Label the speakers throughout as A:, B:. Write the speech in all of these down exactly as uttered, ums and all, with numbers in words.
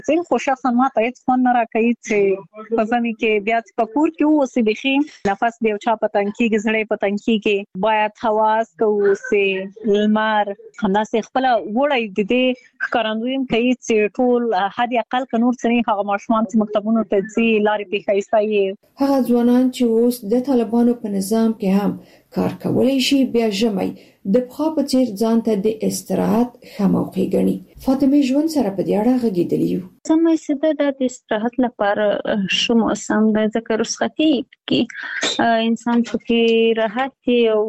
A: زه خو شخصا ما ته هیڅ خوند نه راکوي چې په ځمې کې بیا په کور کې اوسې بخي نفس دی او چا پتنګ کېږي زړه پتنګ کېږي باید حواس کوو سي لمر همداسې خپل وړي د دې ښکارندویم کوي چې ټول حد اقل ک نور څنګه هغه ماشومان چې مکتبونو ته ځي لارې پیښایستایي
B: هغه ځوانان چې اوس د طالبانو په نظام کې هم کار کولای شي بیا ژمی د پخوا په څیر ځان ته د استراحت ښه موقع ګڼي. فاطمه ژوند سره په دې اړه غږېدلې یو.
C: سمه سده د استراحت لپاره شو موسم د ذکر رخصتي کې انسان پکې راحت او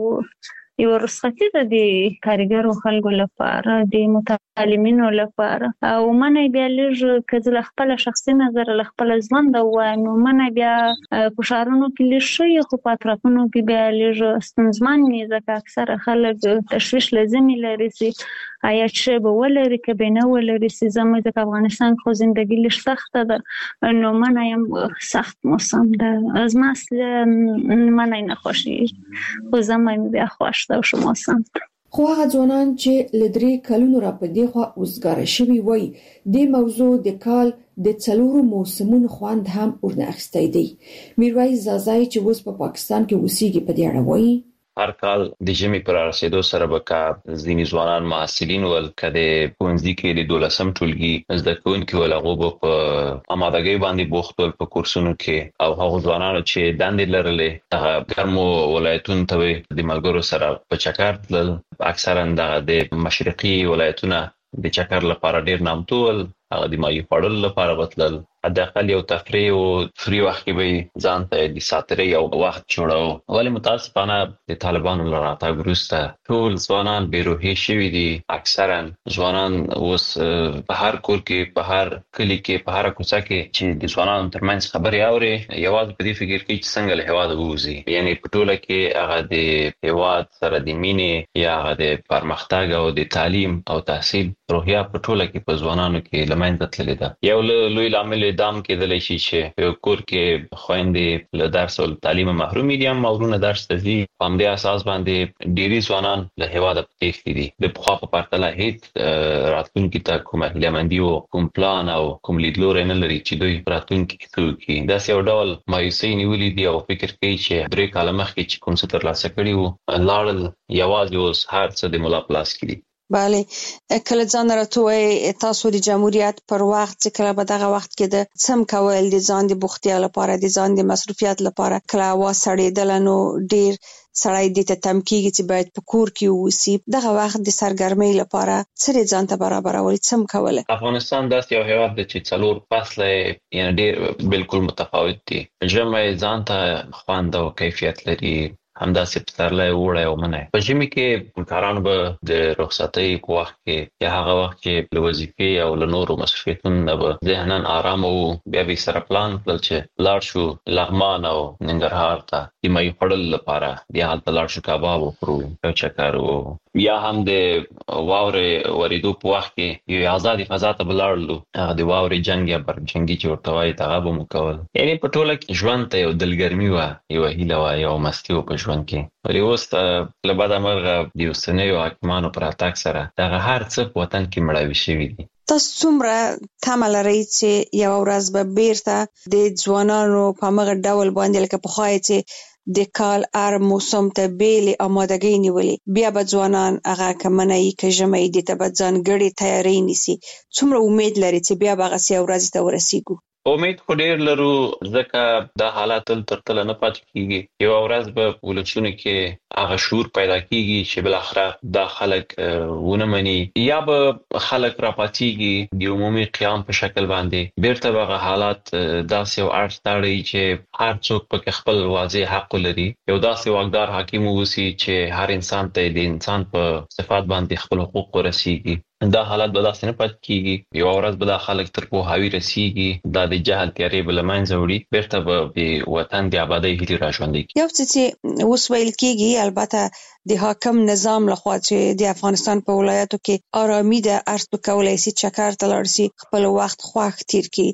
C: یو رخصتي د کارګرو خلکو لپاره د متعلمینو لپاره او منه بیا لږ کله خپل شخصي نظر له خپل ژوند او نو منه بیا په شهرونو کې لږ خو په اطرافونو کې بیا لږ ستونزمن نه ځکه اکثر خلک تشویش لازمي لري چې آیا چې به ولري کبه نه ولري چې زموږ د افغانستان خو ژوندۍ لږ سخته ده نو منه یم سخت موسم ده از مسله منه نه خوشي خو زموږ بیا خوش ده شو موسم.
B: خو هغه ځوانان چې لدري کلونو را په دی خو اوسګار شوی وای د موضوع د کال د څلورو موسمونو خوند هم ورنه اخستای دی. میرویس زازای چې اوس په پاکستان کې اوسېږي په دې اړه وایي
D: هر کال د ژمي پر رسیدو سره به کا ځینې ځوانان محصلین ول کده پونځي کې د دولسم ټولګي زده کوونکي ول هغه په آمادګۍ باندې بوختول په کورسونو کې او هغه ځوانانو چې دندې لرلې هغه ګرمو ولایتونو ته د ملګرو سره په چکر تلل اکثرا د مشرقي ولایتونو د چکر لپاره ډیر نامتو ول هغه د مایي پړل لپاره وتلل حداقل یو تفریح او فری وخت کې به ځان ته د ساتري او وخت جوړاو ولی متاسفانه د طالبانو لراتګ وروسته ټول ځوانان بیروحي شوي دي اکثرا ځوانان اوس په هر کور کې په هر کلی کې په هر کوڅه کې چې د ځوانانو ترمنځ خبري اوري یوازې په دې فکر کې چې څنګه له هوا ووځي یعنی په ټوله کې هغه د هوا سره د مینې یا هغه د پرمختګ او د تعلیم او تحصیل روحیه په ټوله کې په ځوانانو کې لمنځه تللې ده. یو لوی لامل دام کېدلی شي چې یو کور کې خويندې له درس او تعلیم محروم دي هم مورونه درس ته ځي په همدې اساس باندې ډېری ځوانان له هیواده تښتي دي د پخوا په پرتله هیڅ راتلونکي ته کومه هیله‌مندي او کوم پلان او کوم لیدلوری نه لري چې دوی راتلونکي کې څه وکړي داسې یو ډول مایوسۍ نیولې دي او فکر کوي چې درې کاله مخکې چې کوم څه ترلاسه کړي وو لاړل یوازې اوس هر څه د ملا پلاس کړي.
E: بله کله ځان راټوي تاسو د جمهوریت پر وخت چې کله په دغه وخت کې د سم کول د ځان د بوختیا لپاره د ځان د مصروفیت لپاره کله وا سړېدل نو ډیر سړی د ته تمکیږي چې باید په کور کې ووسی دغه وخت د سرګرمۍ لپاره سره ځان ته برابرول سم کوله.
D: افغانستان داسې یو هیواد دی چې څلور فصله یعنی ډیر بالکل متفاوت دي. ژمی ځان ته خوند او کیفیت لري همداسې پسرلی وړی او منی. په ژمي کې کارانو به د رخصتۍ په وخت کې یا هغه وخت چې له وظیفې او له نورو مسؤلیتونو نه به ذهناً آرام وو بیا به سره پلان کړل چې لاړ شو لغمان او ننګرهار ته د مایي خوړل لپاره بیا هلته لاړ شو کباب وخورو یو چکر وو یا هم د واورې ورېدو په وخت کې یو آزادې فضا ته به لاړلو هغه د واورې جنګ یا برجنګي چې ورته وایي هغه به مو کول یعنې په ټوله کې ژوند ته یو دلګرمي وه یوه هیله وه یوه مستي وه په ژوند کې. ولې اوس له بده مرغه د اوسنیو حاکمانو پر راتګ سره دغه هر څه په وطن کې مړاوي شوي دي.
E: تاسو څومره تمه لرئ چې یوه ورځ به بیرته د ځوانانو په همغه ډول باندې لکه پخوا چې د کال هر موسم ته بیلې آمادګۍ نیولې بیا به ځوانان هغه که منی که ژمی دې ته به ځانګړې تیاری نیسي څومره امید لري چې بیا به هغسې یو ورځې ته ورسیږو؟
D: امید خو ډیر لرو ځکه دا حالات تل تر تله نه پاتې کیږي. یوه ورځ به په ولسونو کې هغه شعور پیدا کیږي چې بالاخره دا خلک ونه مني یا به خلک راپاتېږي د عمومي قیام په شکل باندې بیرته به هغه حالات داسې یو اړخ ته اړوي چې هر څوک پکې خپل واضح حق لري یو داسې واکدار حاکم واوسي چې هر انسان ته د انسان په صفات باندې خپل حقوق ورسیږي. دا حالات به داسې نه پاتې کیږي. یوه ورځ به دا خلک تر پوهاوي رسیږي دا د جهل تیارې به له منځه وړي بیرته به د وطن د آبادۍ هیلې راژوندۍ کړي.
E: یو څه چې اوس ویل کېږي البته د حاکم نظام لخوا چې د افغانستان په ولایاتو کې آرامي ده ارز به کولی شي چکر ته لاړ شي خپل وخت خوښ تیر کړي.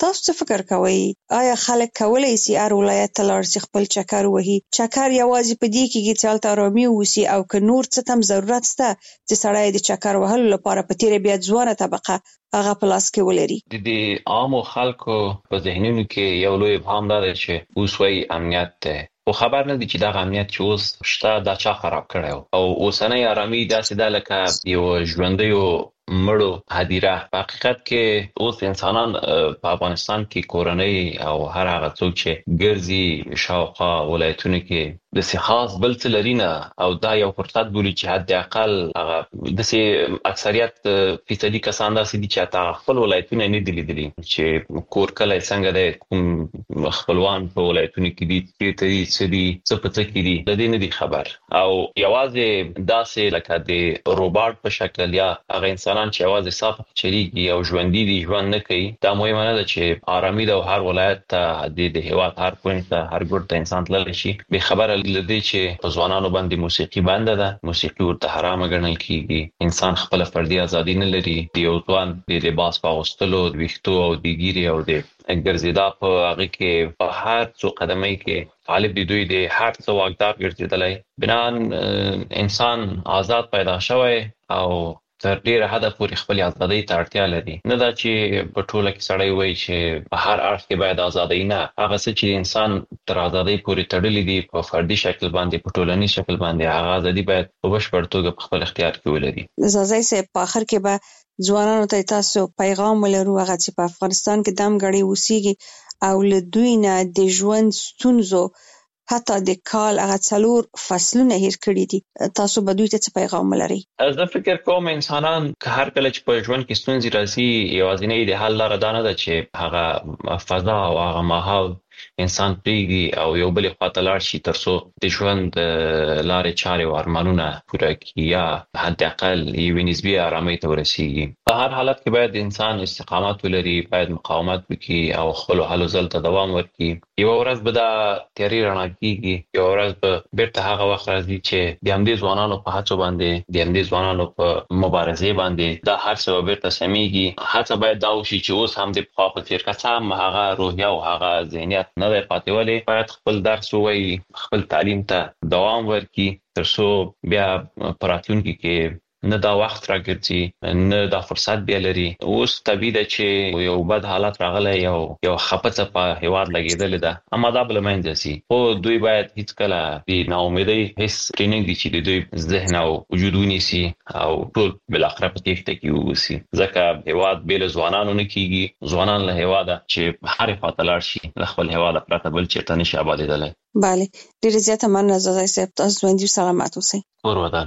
E: تاسو څه فکر کوئ؟ آیا خلک کولی شي هر ولایت ته لاړ شي خپل چکر وهي؟ چکر یوازې په دې کېږي چې هلته ارامي ووسي او که نور څه ته هم ضرورت شته چې سړی د چکر وهلو لپاره په تېره بیا ځوانه طبقه هغه په لاس کې ولري؟
D: د دې عامو خلکو په ذهنونو کې یو لوی ابهام دا دی چې اوس وایي امنیت دی، خو خبر نه دي چې دغه امنیت چې اوس شته دا چا خراب کړی او اوسنۍ ارامي داسې ده لکه یو ژوندیو مړو هدیره. په حقیقت کې اوس انسانان په افغانستان کې کورنۍ او هر هغه څوک چې ګرځي شاوخوا ولایتونو کې داسې خاص بل څه لري نه او دا یو فرصت بولي چې حد اقل هغه داسې اکثریت فیصدي کسان داسې دي چې حتی خپل ولایتونه نه دي لیدلي چې کور کلی څنګه دی، کوم خپلوان په ولایتونو کې دي، چېرته دي، څه دي، څه په څه کې دي، د دې نه دي خبر. او یوازې داسې لکه د روباټ په شکل یا هغه انسانان چې یوازې صاف چلیږي او ژوندي دي ژوند نه کوي، دا مهمه نه ده چې آرامي ده او هر ولایت ته د هېواد هر کونج ته هر ګوټ ته انسان تللی شي. بې خبره له دې چې په ځوانانو باندې موسیقي بنده ده، موسیقي ورته حرامه ګڼل کېږي، انسان خپله فردي ازادي نه لري، د یو ځوان د لباس په اغوستلو، د ویښتو او د ګیرې او د ګرځېدا په هغه کې په هر څو قدمۍ کې غالب دي دوی د هر څه واکدار ګرځېدلی. بنان انسان آزاد پیدا شوی او تر ډیره حده پورې خپل ازادۍ ته اړتیا لري. نه دا چې په ټوله کې سړی وایي چې په هر اړخ کې باید ازادۍ، نه، هغه څه چې انسان تر ازادۍ پورې تړلي دي په فردي شکل باندې، په ټولنیز شکل باندې، هغه ازادي باید په بشپړ توګه په خپل اختیار کې ولري.
E: زازی صاحب، په آخر کې به ځوانانو ته تاسو پیغام ولرو هغه چې په افغانستان کې دم غړي اوسېږي او له دوی نه د ژوند ستونزو حتی د کال هغه څلور فصلونه هیر کړي دي، تاسو به دوی ته څه پیغام ولرئ؟
D: زه فکر کوم انسانان که هر کله چې په ژوند کې ستونزې راځي، یوازینۍ د حل لاره دا نه ده چې هغه فضا او هغه ماحول انسان پریږدي او یو بلې خواته لاړ شي تر څو د ژوند لارې چارې او ارمانونه پوره کړي یا حد اقل یوې نسبي ارامۍ ته ورسیږي. په هر حالت کې باید انسان استقامت ولري، باید مقاومت وکړي او خپلو هلو ځلو ته دوام ورکړي. یوه ورځ به دا تیاري رڼا کېږي، یوه ورځ به بیرته هغه وخت راځي چې د همدې ځوانانو په هڅو باندې، د همدې ځوانانو په مبارزې باندې دا هر څه به بیرته سمیږي. هڅه باید دا وشي چې اوس هم د پخوا په څېر که څه هم هغه روحیه او هغه ذهنیت نه دی پاتې ولی، باید خپل درس ووایي، خپل تعلیم ته دوام ورکړي تر څو بیا په راتلونکي کې نه دا وخت راګرځي، نه دا فرصت بیا لري. اوس طبیعي ده چې یو بد حالت راغلی، یو یو خپڅه په هېواد لګېدلې ده، اما دا به له منځه ځي. خو دوی باید هیڅکله د ناامیدۍ حس پرې نه ږدي چې د دوی ذهن او وجود ونیسي او ټول بالاخره په تېښته کې واوسي، ځکه هېواد بې له ځوانانو نه کېږي. ځوانان له هېواده چې هرې خواته لاړ شي، له خپل هېواده پرته بل چېرته نه شي ابادېدلی.
E: بله، ډېرې زیاته مننه زازی صاحب، تاسو ژوندي او سلامت اوسئ.
D: کور ودان.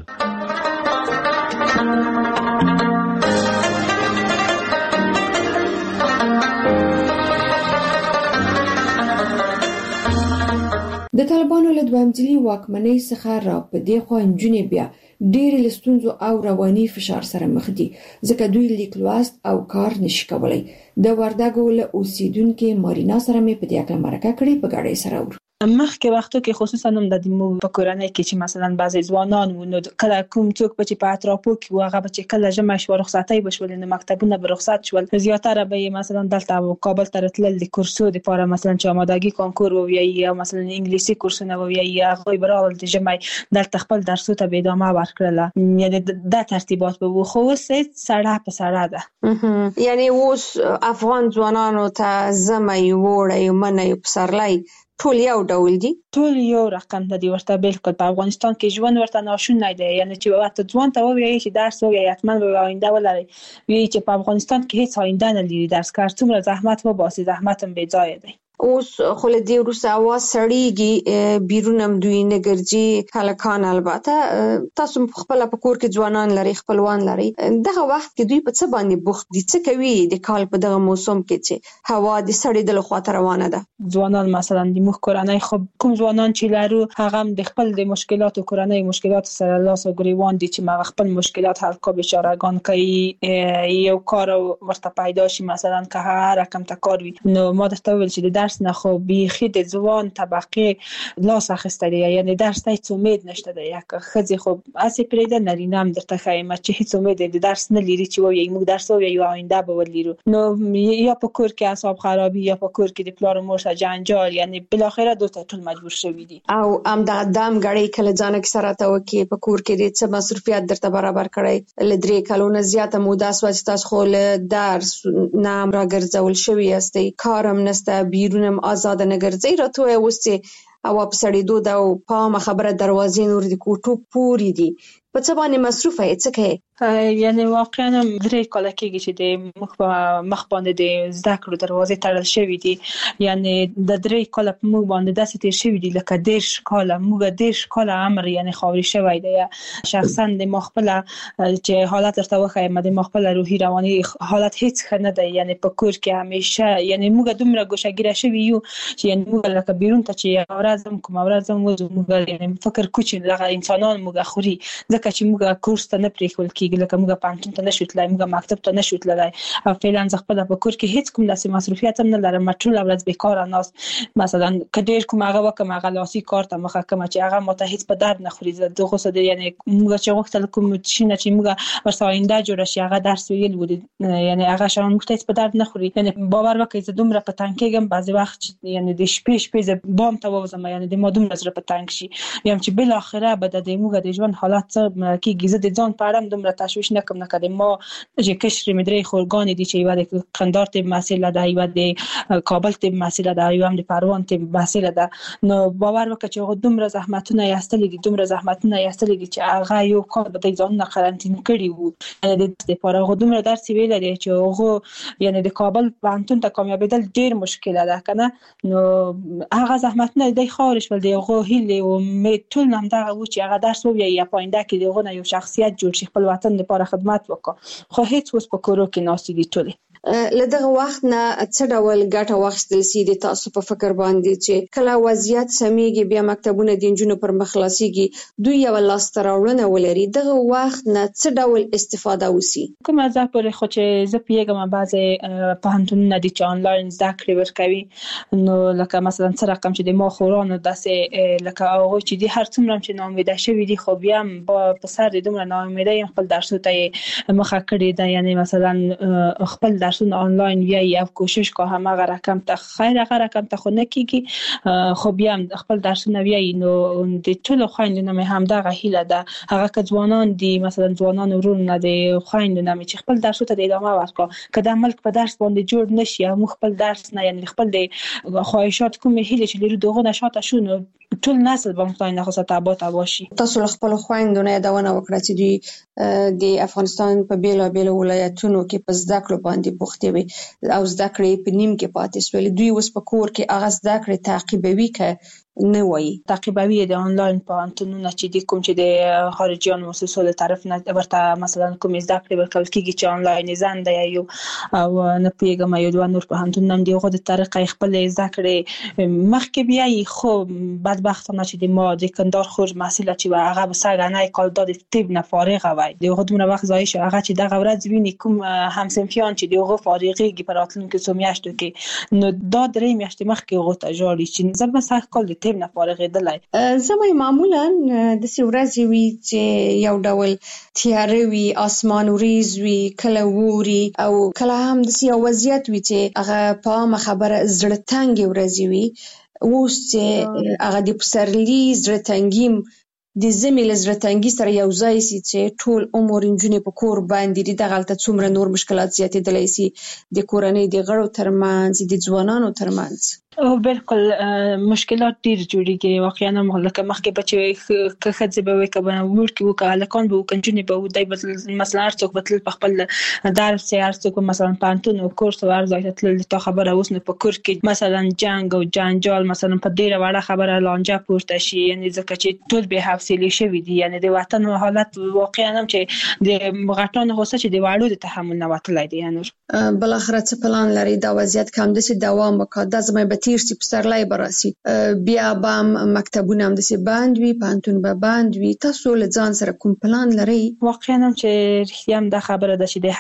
B: د طالبانو له دوامدلې واکمنۍ څخه را په دې خوا نجونې بیا ډېرې له ستونزو او رواني فشار سره مخ دي، ځکه دوی لیک لوست او کار نشي کولی. د وردګو له اوسیدونکو مارینا سره مې په دې اړه مرکه کړې، په ګډه سره ور
F: مخکې وختو کې خصوصا هم د دمو په کورنۍ کې چې مثلا بعضی ځوانان و نو کله کوم څوک به چې په اطرافو کې و هغه به چې کله جمع شو رخصتۍ بشول نو مکتبونه به رخصت شول، زیاتره به مثلا دلته کابل ته راتلل د کورسو لپاره، مثلا چې آمادګي کانکور وویي یا مثلا انګلیسي کورسونه وویي یا هغه برابر د جمع دلته خپل درسو ته به ادامه ورکړل، یعنی د ترتیبات به خو سه سړه په سړه ده.
E: یعنی اوس افغان ځوانانو ته زمي وړي منې پسرلای ټول یو ډول دي،
F: ټول یو رقم د دې ورته بالکل. په افغانستان کې ژوند ورته ناشونی دی، یعنی چې ورته ځوان ته وایي چې درس وایي حتما به آینده ولري، وایي چې په افغانستان کې هیڅ آینده نه لري، درس کار څومره زحمت وباسي زحمت هم بې ځایه دی.
E: اوس خو له دې وروسته هوا سړیږي، بیرون هم دوی نه ګرځي هلکان. البته تاسو خپله په کور کې ځوانان لري، خپلوان لري، دغه وخت کې دوی په څه باندې بوخت دي؟ څه کوي د کال په دغه موسم کې چې هوا د سړېدلو خواته روانه ده؟
F: ځوانان مثلا د موږ کورنۍ خو کوم ځوانان چې لرو هغه هم د خپل د مشکلاتو کورنۍ مشکلات سره لاس او ګریوان دي چې ما خپل مشکلات حل کو بیچارهګان کوي. یو کار ورته پیدا شي مثلا که هر رقم ته کار وي، نو ما درته ویل چې د درس نه خو بیخي د ځوان طبقه لاس اخیستلی یعنی درس ته هیڅ امید نشته د یک خځې خو اسی پرېده نارینه هم درته ښایم چې هیڅ امید د درس نه لري چې وایي موږ درس وایو آینده به ولرو نو یا په کور کې اعصاب خرابي یا په کور کې د پلار او مور سره جنجال یعنی بل اخره دوی ټول مجبور شوي دي
E: او ام د دام غړي کله ځان کې سره ته وکي په کور کې د څه مصرفيات درته برابر کړی لدري کلونه زیاته موده سوچ تاسو خو له درس نام را ګرځول شوی استي کارم نسته بیرونم آزاد نه ګرځي راته اوسه او په سړی دوه دا په خبره دروازې نور د کوټو پوری دي په څه باندې مصروفه یې څه کوي
F: یعنی واقعا درې کاله کېږي چې د مخ په مخ باندې د زده کړو دروازې تړل شوې دي یعنی د درې کاله په موږ باندې داسې تیر شوې دي لکه دیش کاله موږ دیش کاله امر یعنی خاوري شوی دی شخصا د مخبل چې حالت درته وخایم د مخبل روحي رواني حالت هیڅ ښه نه دی یعنی په کور کې همیشه یعنی موږ دومره ګوشګیره شوی یو چې یعنی موږ لکه بیرون ته چې اورازم کوم اورازم موږ یعنی فکر کوچ لغه انسانان موږ خوري ځکه چې موږ کورس ته نه پریښول کېږي لکه موږ پانتون ته نشو تلای موږ مکتب ته نشو تلای او فعلا ځ خپل په کور کې هیڅ کوم داسې مصرفيات هم نه لرم ټول ورځ بیکاره ناس مثلا کډیر کوم هغه وکم هغه لاسي کار ته مخه کوم چې هغه ماته هیڅ په درد نه خوري دغه څه دی یعنی موږ چې وختل کوم شي چې موږ ورسره آینده جوړ شي هغه درس ویل ودی یعنی هغه شان موږ هیڅ په درد نه خوري یعنی باور وکړئ چې دومره په تنګېږم بعضی وخت یعنی د شپې شپې بام ته وځم یعنی د مادوم نظر په تنګ شي یم چې بل اخره به د موږ د ژوند حالات څه کې زه د ځان پاړم دومره تشویش نکم نکړم ما چې کشر مدري خورګان دي چې یو د قندار ته مسئله ده یو د کابل ته مسئله ده یو هم د پروان ته مسئله ده نو باور وکړه چې دومره زحمتونه یاستلې دي دومره زحمتونه یاستلې دي چې هغه یو کار به د ځان نه قرنټین کړی وو یعنی د لپاره دومره درس ویل لري چې هغه یعنی د کابل پانتون ته کامیابیدل ډیر مشکل ده کنه نو هغه زحمتونه د خارج ول دی هغه هیله او میټول نام دا و چې هغه درس وو یا پاینده کې دغه یو شخصیت جوړ شي خپل وطن لپاره خدمت وکړه خو هیڅ اوس په کورو کې ناسي دي ټول
E: لدغه وخت نه څه ډول ګټه واخیستل سي د تاسو په فکر باندې چې کله وضعیت سميږي بیا مکتبونه د انجونو پر مخلاصيږي دوی یو لاس تراوړنه ولري دغه وخت نه څه ډول استفاده وسی
F: کوم ځکه پر خو چې زه پیګم بعضی په هنتون د چ انلاین زده کړې ورکوي نو لکه مثلا څه رقم چې د ما خورانو داسې لکه هغه چې د هر څومره چې ناامیده شوی دي خو بیا په سر د دومره ناامیده خپل درسو ته مخه کړی دا یعنی مثلا خپل درسونه آنلاین یا یو کوشش که هم هغه رقم ته خیر هغه رقم ته خو نه کیږي خو بیا خپل درسونه وی نو د ټول خويندونو مې هم دغه هیله ده هغه که ځوانان دي مثلا ځوانان ورونه دي خويندونو مې چې خپل درسو ته ادامه ورکړي که د ملک په درس باندې جوړ نشي او خپل درس نه یعنی خپل د خواهشات کوم هیله چې لري دغه نشاته شونه ټول نسل به مطمئن نه خاصه تابع تاباشي
E: تاسو خپل خويندونو یادونه وکړه چې دوی د افغانستان په بیلا بیل ولایتونو کې په زده کړو باندې بوختي وي او زده کړې په نیم کې پاتې شول دوی اوس په کور کې هغه زده کړې تعقیبوي که نه وایي
F: تعقیبوي د آنلاین پوهنتونونو چې د کوم چې د خارجيان مؤسسو له طرف نه ورته مثلا کوم زده کړې ورکول کېږي چې آنلاین زنده یو او نه پیګم یو دوه نور پوهنتونونه هم دیغه د طریقې خپل زده کړې مخکې بیا خو بدبختانه چې د ما د کندار خور مسئله چې هغه به سګنای کال د طب نه فارغ وای دیغه دومره وخت ځای شو هغه چې دغه ورځ ویني کوم همسنفیان چې دیغه فارغيږي پر راتلونکو څو میاشتو کې نو دا درې میاشتې مخکې غوته جوړی چې زه به سخت کال تیم نه فارغېدلای
E: زموږ معمولا د سورازي وی چې یو ډول تیارې وی اسمان وریز وی کله ووري او کله هم د سیاو وضعیت وی چې هغه په خبره زړه تنګ ورځي وی اوس چې هغه د پسرلی زړه تنګیم د زمي لزړه تنګي سره یو ځای سي چې ټول عمر انجونې په کور باندې د دغلت څومره نور مشکلات زیاتېدلای سي د کورنۍ د غړو ترمنځ د ځوانانو ترمنځ
F: او بالکل مشکلات ډیر جوړیږي واقعا مهلکه مخکې بچي که خځه به وي کبه ورکی وکړه الکان به کنجونی به دای به مثلا ارڅوک به په خپل درس ارڅوک مثلا پانتون او کورس ورځي تل ته خبره اوس نه په کور کې مثلا جنگ او جنجال مثلا په ډیره وړه خبره لانجه پورته شي یعنی ځکه چې ټول به حوصله شوی دي، یعنی د وطن حالت واقعا هم چې د غټانو غوسه چې د واړو د تحمل نه وتلای دی. یعنی
B: بل اخر څه پلان لري دا وضعیت کوم د سي دوام وکړي د زمای به تیر سي پسرلای براسي بیا به مکتبونه هم د سي بند وي پانتون به بند وي، تاسو له ځان سره کوم پلان لري؟
F: واقعا هم چې رښتیا هم دا خبره ده چې د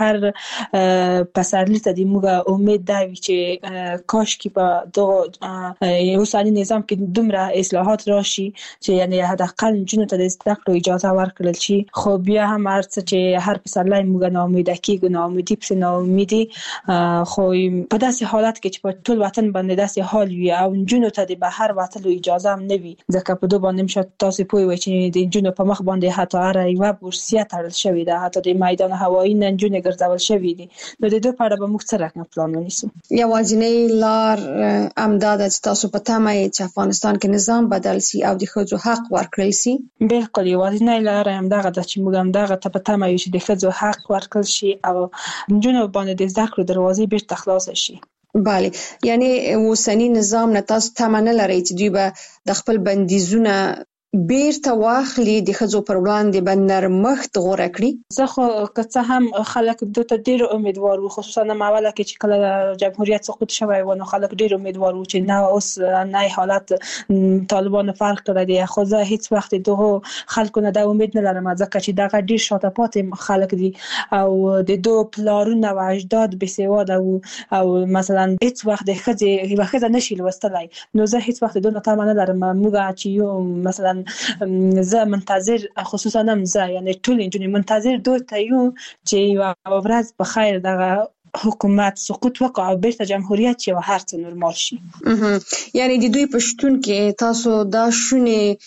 F: هر پسرلی ته د موږ امید دا وي چې کاش کې په دغه اوسنی نظام کې دومره اصلاحات راشي چې یعنی حداقل جنونو ته د زده کړو اجازه ورکړل شي. خو بیا هم هرڅه چې هر پسرلی موږ ناامیده کیږو، ناامیدي پس ناامیدي، خو په داسې حالت کې چې په ټول وطن باندې داسې حال وي او جنونو ته د بهر وتلو اجازه هم نه وي، ځکه په دوه باندې مشه تاسو پوي وي چې د جنونو په مخ باندې حتی هر یو بورسیه تړل شوی ده، حتی د میدان هوایی نه جنونو ګرځول شوی دي. نو د دوه په اړه به موږ څه رقم پلان ونیسو؟
B: یوازینی لار امداد چې تاسو په تمه چې افغانستان کې نظام بدل سي او د ښځو حق ورکړل سي.
F: بالکل یوازینی لار هم دغه د چې موږ هم دغه ته په تمه یو چې د ښځو حق ورکړل شي او جنونو باندې د زده کړو دروازې بیرته خلاص شي.
B: بله، یعنی اوسنی نظام نه تاسو تمه نه لرئ چې دوی به د خپل بندیزونه بیرته واخلي، د ښځو پر وړاندې به نرمښت غوره کړي؟
F: زه خو که څه هم خلک دوی ته ډېر امیدوار وو، خصوصا اوله کې چې کله جمهوریت سقوط شوی و نو خلک ډېر امیدوار وو چې نه اوس نه حالت طالبانو فرق کړی دی. خو زه هیڅ وخت دغه خلکو نه د امید نه لرم، ځکه چې دغه ډېر شاته پاتې خلک دي او د دوه پلارونه او اجداد بېسواده وو او مثلا هیڅ وخت د ښځې یوه ښځه نشي لوستلی. نو زه هیڅ وخت دونه تمه نه لرم. موږ چې یو مثلا زه منتظر، خصوصا هم زه یعنی ټول نجونې منتظر دوی ته یو چې یوه ورځ په خیر دغه حکومت سقوط وکړي او بیرته جمهوریت شي او هر څه نورمال شي.
B: یعنی د دوی په شتون کې تاسو دا شونې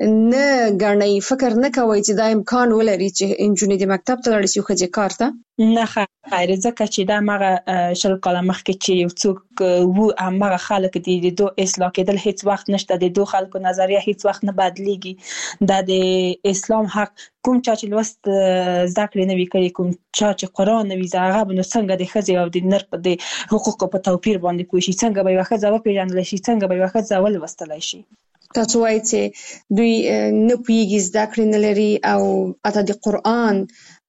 B: نه ګڼئ، فکر نه کوئ چې دا امکان ولري چې نجونې د مکتب ته لاړې شي او ښځې کار ته؟
F: نه خیر، ځکه چې دا مغه شل کاله مخکې چې یو څوک وو همغه خلک دي، د دوه اصلاح کېدل هیڅ وخت نشته، د دوه خلکو نظریه هیڅ وخت نه بدلیږي. دا د اسلام حق کوم چا چې لوست زده کړې نه وي کړي، کوم چا چې قرآن نه وي زده، هغه به نو څنګه د ښځې او د نر په د حقوقو په توپیر باندې پوه شي، څنګه به یوه ښځه وپېژندلی شي، څنګه به یوه ښځه ولوستلی شي.
B: تاسو وایئ چې دوی نه پوهېږي، زده کړې نه لري او حتی د قرآن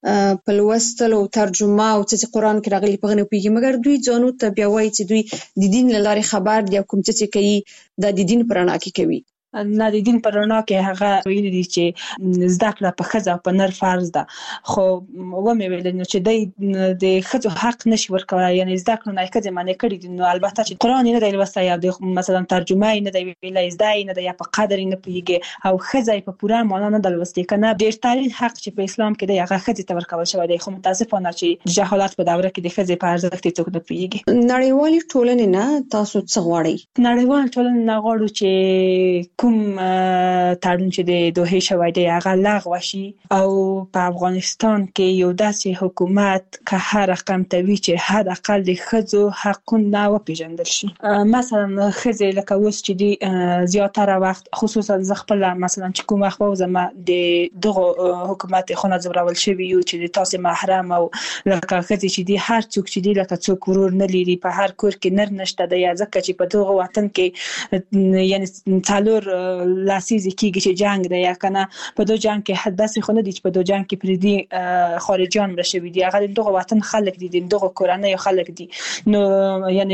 B: په لوستلو ترجمه او څه چې قرآن کې راغلي په هغه نه پوهېږي، مګر دوی ځانو ته بیا وایي چې دوی د دین له لارې خبر دي او کوم څه چې کوي دا د دین په رڼا کې کوي.
F: نه، د دین په رڼا کې هغه ویلي دي چې زده کړه په ښځه او په نر فرض ده. خو ومې ویل نو چې دی د ښځو حق نشي ورکولی، یعنی زده کړو نه یې ښځې منع کړي دي. نو البته چې قرآن یې نه دی لوستی یا د مثلا ترجمه یې نه دی ویلی، زده یې نه دی یا په قدر یې نه پوهېږي او ښځه یې په پوره معنا نه ده لوستې. که نه ډېرترین حق چې په اسلام کې دی هغه ښځې ته ورکول شوی دی، خو متاسفانه چې جهالت په دوره کې د ښځې په ارزښت یې څوک نه پوهېږي.
B: نړیوالې ټولنې نه تاسو څه غواړئ؟
F: نړیوال ټولنې نه غواړو چې کوم تړون چې د دوحې شوی دی هغه لغوه شي او په افغانستان کې یو داسې حکومت که هر رقم ته وي چې حد اقل د ښځو حقونه وپېژندل شي. مثلا ښځې لکه اوس چې دي زیاتره وخت، خصوصا زه خپله مثلا چې کوم وخت ووځم د دغو حکومت خونه ځورول شوي یو چې د تاسې محرم او لکه ښځې چې دي هر څوک چې دي لکه څوک ورور نه لري، په هر کور کې نر نشته دی، ځکه چې په دغه وطن کې یعنی څلور لسیزې کېږي چې جنګ دی یا که نه په دو جنګ کې داسې خو نه دي چې په دو جنګ کې پردي خارجیان مړه شوي دي، هغه د دغه وطن خلک دي، د دغه کورنیو خلک دي. نو یعنی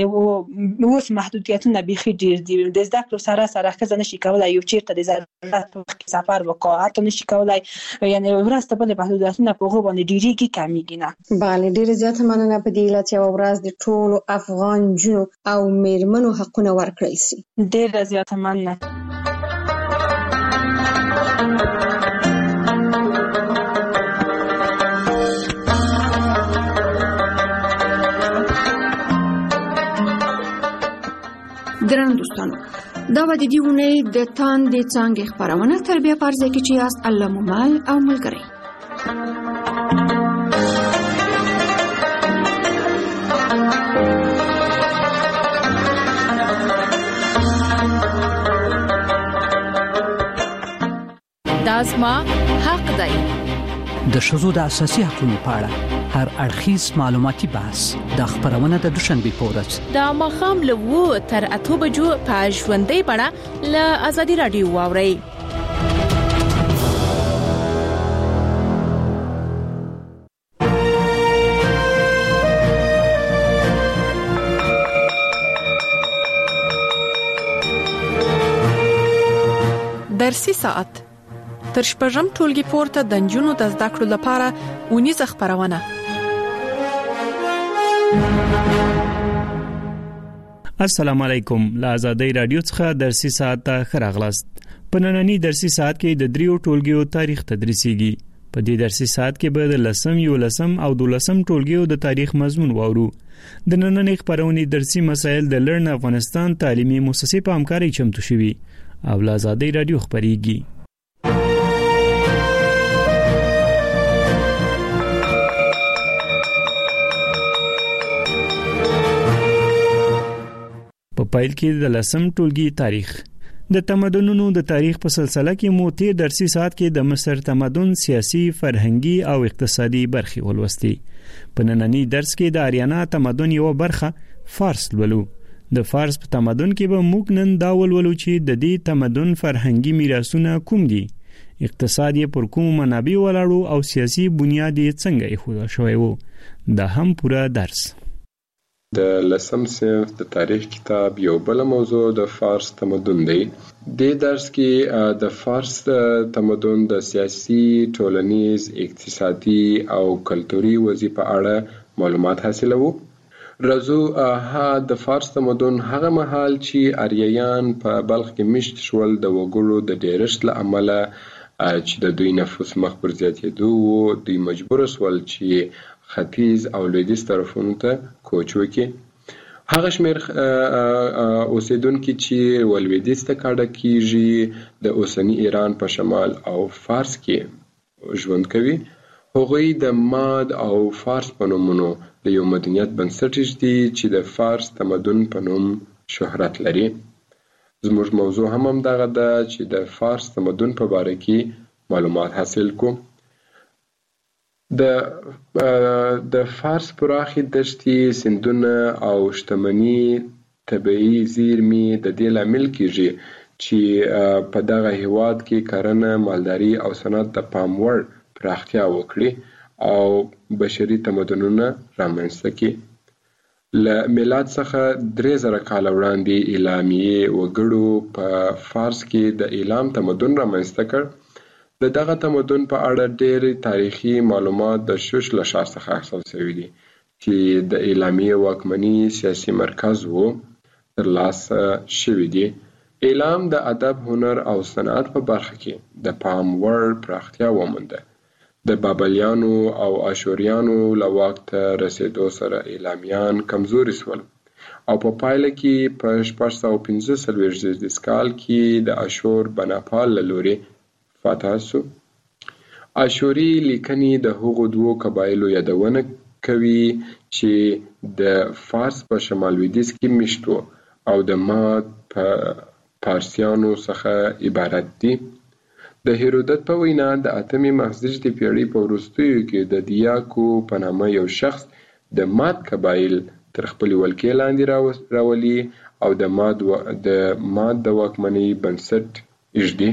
F: اوس محدودیتونه بیخي ډېر دي. د زده کړو سره سره ښځه نشي کولی یو چېرته د ضرورت په وخت کې سفر وکړي، حتی نشي کولی یعنی ورځ ته بلې محدودیتونه په هغو باندې ډېرېږي کمېږي نه.
B: بله، ډېره زیاته مننه په دې علت یوه ورځ د ټولو افغان نجونو او مېرمنو حقونه ورکړل سي.
F: ډېره زیاته مننه.
B: ګرانو دوستانو، دا به د دې اونۍ د تاندې څانګې خپرونه تر بیا په ارزه کې چې یاست الله مو مل او ملګری.
G: دا زما حق دی.
H: د ښځو د اساسي حقوقو په اړه هر اړخیز معلوماتي بحث د خبرونه د دوشنبه په ورځ
G: د ماښام له وو تر اته بجو په ژوندۍ بڼه له ازادي رادیو واوري. درسي ساعت تر شپږم ټولګي پورته د نجونو د زده کړو لپاره ونیزه خبرونه.
I: السلام علیکم. له آزادۍ رادیو څخه درسي ساعت ته خراغلاست. په نننی درسي ساعت کې د دریو ټولګیو تاریخ تدریسيږي. په دې درسي ساعت کې به د لسم یو لسم او دولسم ټولګیو د تاریخ مضمون واورو. د نننۍ خبرونې درسي مسایل د لرن افغانستان تعلیمي مؤسسې په همکارۍ چمتو شوي او له آزادۍ رادیو خبريږي. په پایل کې د لسم ټولګي تاریخ د تمدنونو د تاریخ په سلسله کې مو تیر درسي ساعت کې د مصر تمدن سیاسي، فرهنګي او اقتصادي برخې ولوستي. په نننی درس کې د آریانا تمدن یو برخه فارس ولولو. د فارس په تمدن کې به موږ نن دا ولولو چې د دې تمدن فرهنګي میراثونه کوم دي، اقتصاد یې پر کوم منابع ولاړو او سیاسي بنیاد یې څنګه ایښودل شوی وو. دا هم پوره درس.
J: د لسم صنف د تاریخ کتاب یو بل موضوع د فارس تمدن دی. د درس کې د فارس تمدن د سیاسي، ټولنیز، اقتصادي او کلتوري وضعیت په اړه معلومات حاصلوو. راځو ها د فارس تمدن هغه مهال چې آریایان په بلخ کې مشت شول د وګړو د ډیرښت له امله چې د دوی نفوس مخ پر زیاتېدو وو، دوی مجبور شول چې ختیځ او لویدیځ طرفونو ته کوچ وکړي. هغه شمېر اوسیدونکي چې ولویدیځ ته کډه کیږي د اوسني ایران په شمال او فارس کې ژوند کوي. هغوی د ماد او فارس په نومونو د یو مدنیت بنسټ دي چې د فارس تمدن په نوم شهرت لري. زموږ موضوع هم همدغه ده چې د فارس تمدن په باره کې معلومات حاصل کو. د د فارس پراخي دښتې، سیندونه او شتمني طبیعي زیرمې د دې لامل کیږي چې په دغه هیواد کې کرنه، مالداري او صنعت د پام وړ پراختیا وکړي او بشري تمدنونه رامنځته کړي. له میلاد څخه درې زره کاله وړاندې اعلامیې وګړو په فارس کې د اعلام تمدن رامنځته کړ. د دغه تمدن په اړه ډېر تاریخي معلومات د شوش له شا څخه اخیستل شوي دي چې د اعلامیې واکمني سیاسي مرکز وو ترلاسه شوي دي. اعلام د ادب، هنر او صنعت په برخه کې د پام وړ پراختیا ومونده. د بابلیانو او اشوریانو له واک ته رسېدو سره اعلامیان کمزوري شول او په پایله کې په شپږ سوه پنځه څلوېښت زېږدیز کال کې د اشور بناپال له لوري فاتح شو. اشوري لیکنې د هغو دوو قبایلو یادونه کوي چې د فارس په شمال لویدیځ کې مشت وو او د ماد په پارسیانو څخه عبارت دي. د هیرودت په وینا د اتمې مخزېږدي پېړۍ په وروستیو کې د دیاکو په نامه یو شخص د ماد قبایل تر خپلې ولکې لاندې راولي او د ماد و... د ماد د واکمنۍ بنسټ ایږدي.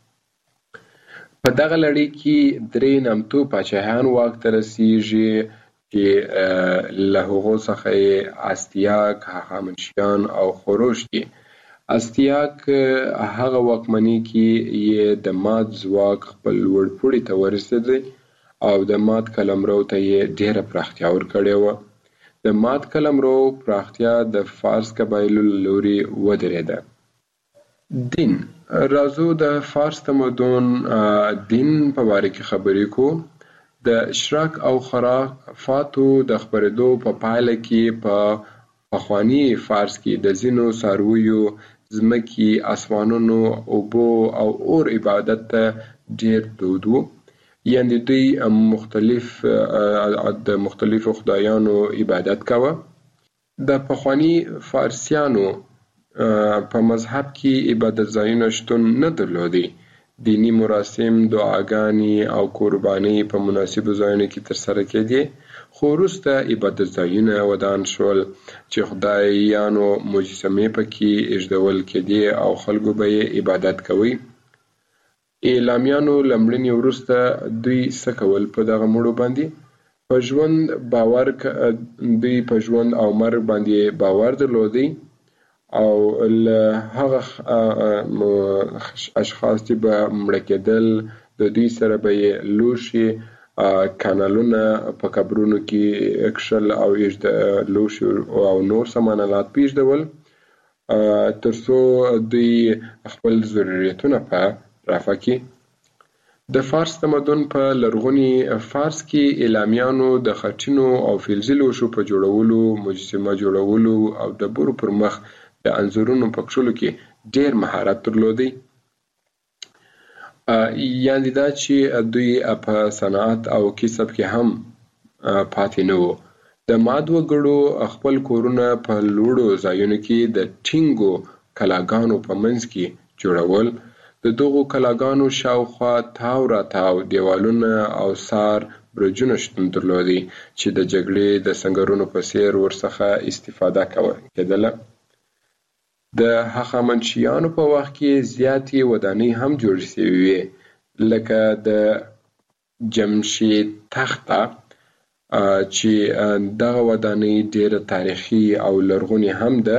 J: په دغه لړۍ کې درې نامتو پاچاهان واک ته رسیږي چې له هغو څخه یې استیاک، هخامنشیان او خروش دي. استیاک هغه واکمنۍ کې یې د ماد ځواک خپل لوړ پوړي ته ورسېدی او د ماد قلمرو ته یې ډېره پراختیا ورکړې وه. د ماد قلمرو پراختیا د فارس قبایلو له لوري ودرېده. دین. راځو د فارس تمدن دین په باره کې خبرې کوو. د اشراق او خرافاتو د خپرېدو په پایله کې په پخواني فارس کې د ځینو څارویو، ځمکې، اسمانونو، اوبو او اور عبادت ته ډېر دود و. یعنې دوی مختلف د مختلفو خدایانو عبادت کوه. د پخواني فارسیانو په مذهب کې عبادت ځایونه شتون نه درلودي. دینی مراسم، دعاګانې او قربانۍ په مناسبو ځایونو کې ترسره کېدې، خو وروسته عبادت ځایونه ودان شول چې خدایانو مجسمې پکې ایږدول کېدې او خلکو به یې عبادت کوي. اعلامیانو له مړینې وروسته دوی څه کول؟ په دغه مړو باندې په ژوند باور دوی په ژوند او مرګ باندې باور درلودی او له هغه اشخاص چې به مړه کېدل د دوی سره به یې لوښي کانالونه په قبرونو کې کښل او لوښي او نور سامانالات پیږدول ترڅو دوی خپل ضرورتونه په رفع کړي. د فارس تمدن په لرغوني فارس کې اعلامیانو د خټینو او فلزي لوښو په جوړولو، مجسمه جوړولو او د ډبرو پر مخ د انځورونو په کښلو کې ډېر مهارت درلودی. یعنې دا چې دوی په صنعت او کسب کې هم پاتې نه وو. د ماد وګړو خپل کورونه په لوړو ځایونو کې د ټینګو کلاګانو په منځ کې جوړول. د دغو کلاګانو شاوخوا تاو راتاو دیوالونه او سار برجونه شتون درلودي چې د جګړې د سنګرونو په څیر ورڅخه استفاده کېدله. د هخامنشیانو په وخت کې زیاتې ودانۍ هم جوړې شوې وې، لکه د جمشید تخته چې دغه ودانۍ ډېره تاریخي او لرغونې هم ده.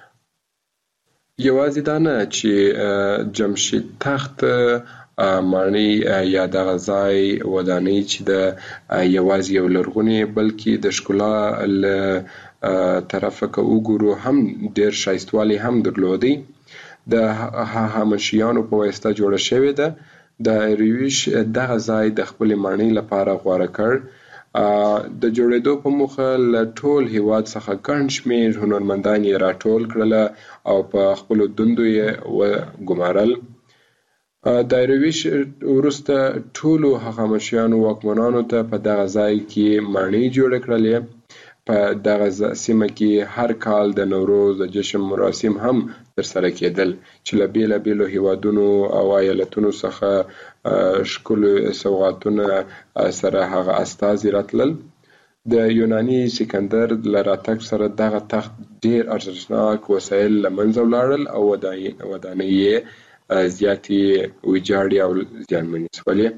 J: یوازې دا نه چې جمشید تخت ماڼۍ یا دغه ځای ودانۍ چې د یوازې یو لرغونې بلکې د ښکلا له طرفه که وګورو هم ډېر ښایستوالی هم درلودی. د هخامنشیانو په واسطه جوړه شوې ده. داریوش دغه ځای د خپلې ماڼۍ لپاره غوره کړ. د جوړېدو په موخه له ټول هیواد څخه ګڼ شمېر هنرمندان یې راټول کړله او په خپلو دندو یې وګمارل. داریوش وروسته ټولو هخامنشیانو واکمنانو ته په دغه ځای کې ماڼۍ جوړې کړلې. په دغه سیمه کې هر کال د نوروز د جشن مراسم هم ترسره کېدل چې له بېلابېلو هیوادونو او ایالتونو څخه ښکلي سوغاتونه سره هغه استازي راتلل. د یوناني سکندر له راتګ سره دغه تخت ډېر ارزښتناک وسایل له منځه ولاړل او ودانۍ یې زیاتې ویجاړې او زیانمنې شولې.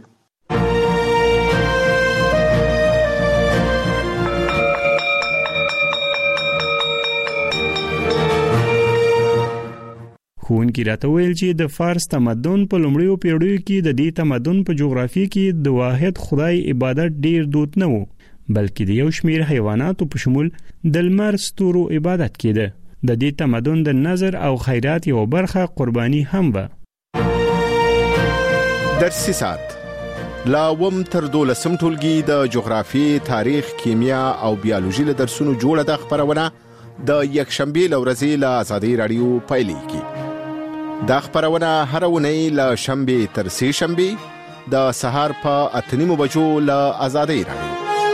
I: ښوونکي راته ویل چې د فارس تمدن په لومړیو پیړیو کې د دې تمدن په جغرافیه کې د واحد خدای عبادت ډیر دود نه و، بلکې د یو شمېر حیواناتو په شمول د لمر ستورو عبادت کېده. د دې تمدن د نظر او خیرات یو برخه قرباني هم و.
K: درسي سات لا وم تر دولسم ټولګي د جغرافي، تاریخ، کیمیا او بیولوژي له درسونو جوړه د خبرونه د یکشنبه لورځي له آزادۍ رادیو پایلیږي. دا خبرونه هر ونی له شنبه تر سه شنبه د سهار په اتنیمو بجو له آزادۍ رادیو.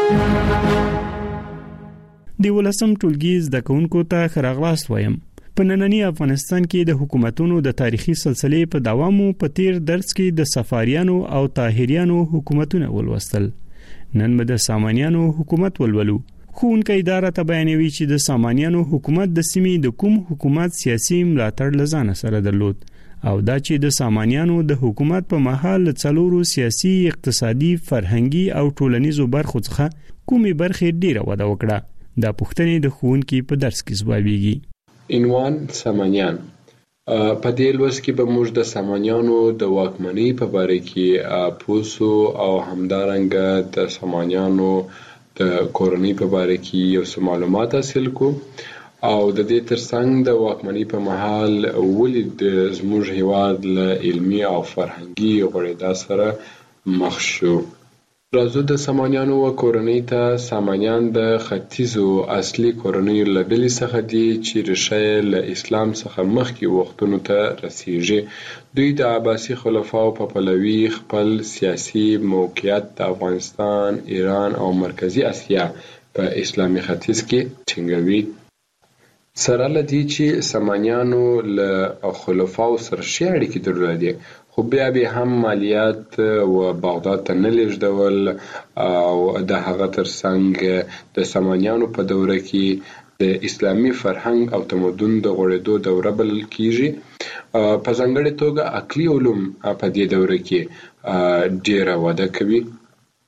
I: د ولسم ټولګي زده کوونکو ته خراغلاست وایم. په نننی افغانستان کې د حکومتونو د تاریخي سلسلې په دوامو په تیر درس کې د صفاریانو او طاهریانو حکومتونه ولوستل. نن به د سامانیانو حکومت ولولو. ښوونکی اداره ته بیانوي چې د سامانیانو حکومت د سیمې د کوم حکومت سیاسي ملاتړ لزان سره درلود او دا چې د سامانیانو د حکومت په مهال څلورو سیاسي، اقتصادي، فرهنګي او ټولنیزو برخو څخه کومې برخې ډیره وده وکړه. دا پوښتنې د ښوونکي په درس کې ځوابیږي.
J: عنوان سامانیان. په دې لوست کې به موږ د سامانیانو د واکمنۍ په باره کې پوسو او همدارنګه د سامانیانو د کورنۍ په باره کې یو څه معلومات حاصل کو او د دې ترڅنګ د واکمنۍ په مهال ولې د زموږ هیواد له علمي او فرهنګي غوړېدا سره مخ شو. راځو د سامانیانو و کورنۍ ته. سامانیان د ختیځو اصلي کورنیو له ډلې څخه دي چې ریښه یې له اسلام څخه مخکې وختونو ته رسیږي. دوی د عباسي خلفاو په پلوي خپل سیاسي موقعیت د افغانستان، ایران او مرکزی اسیا په اسلامي ختیځ کې ټینګوي. سره له دې چې سامانیانو له خلفاو سره ښې اړیکې درلودې، خو بیا به هم مالیات و بغداد ته نه لیږدول او د هغه ترڅنګ د سامانیانو په دوره کې د اسلامي فرهنګ او تمدن د غوړېدو دوره بلل کیږي. په ځانګړې توګه عقلي علوم په دې دوره کې ډېره وده کوي.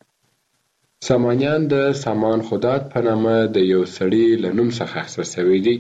J: سامانیان د سامان خدات په نامه د یو سړي له نوم څخه اخیستل شوي دي.